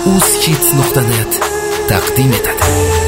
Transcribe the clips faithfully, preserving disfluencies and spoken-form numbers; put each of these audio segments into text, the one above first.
uzhits nuqta net taqdim etadi.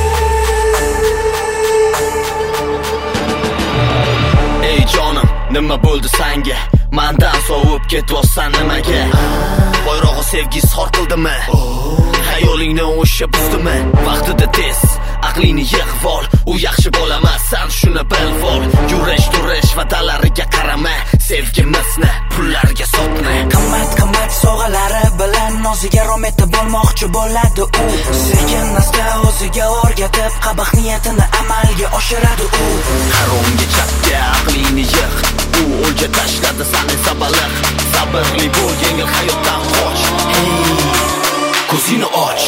Ey jonim, nima bo'ldi senga? Mendan sovib ketyapsan nimaga? Bayrog'i sevgi sor qildimi? Xayolingni o'sha buzdimi? Vaqtida tez aqlingni yig'ib ol, u yaxshi bo'lamas, sen shuni bil vol. Yurish turish va'dalariga qarama, sevgimizni pullarga sotma. Qimmat qimmat sovg'alari bilan noziga rometa bo'lmoqchi bo'ladi u. Sekin asta o'ziga o'rgatib, qabih niyatini amalga oshiradi u. Haromga chapga aqlingni yig'ib, u o'lja tashladi seni sabaliq. Sabrli bo'l, yengil hayotdan qoch. Hey, ko'zingni och.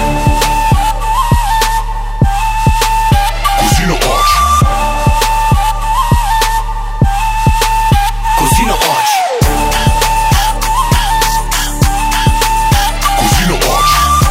Ko'zingni och. Ko'zingni och. Ko'zingni och.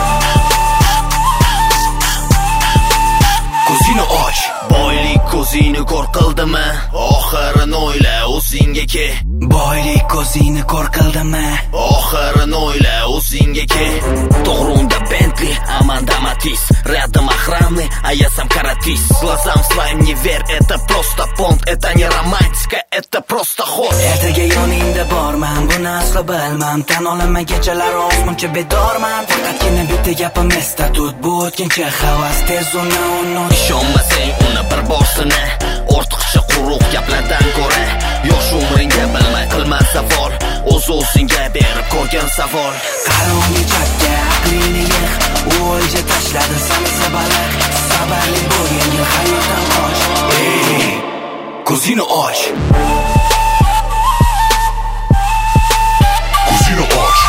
Ko'zingni och. Boylik ko'zingni ko'r qildimi? Oxirini o'yla, o'zingga ke. Boylik ko'zingni ko'r qildimi? Oxirini o'yla, o'zingga ke. To'g'runda Bentley, Amanda Matiz, рядом охраны, а я сам каратист. Глазам своим не верь, это просто понт, это не романтика, это просто ход. Ertaga yoningda borman, buni aslo bilmam. Tan olaman kechalar osmoncha bedorman. Faqatgina bitta gapim esda tut, bu o'tkinchi havas, tez uni unut. Ishonmasang uni bir borsini, ortiqcha quruq gaplardan ko'ra, yosh umringga bilmay qilma savol, o'z o'zingga berib ko'rgan savol. Qarong'i chapga aqlingni yig'ib, u o'lja tashladi seni sabaliq. Sabarli bo'l, yengil hayotdan qoch. Ey, ko'zingni och. Ko'zingni och.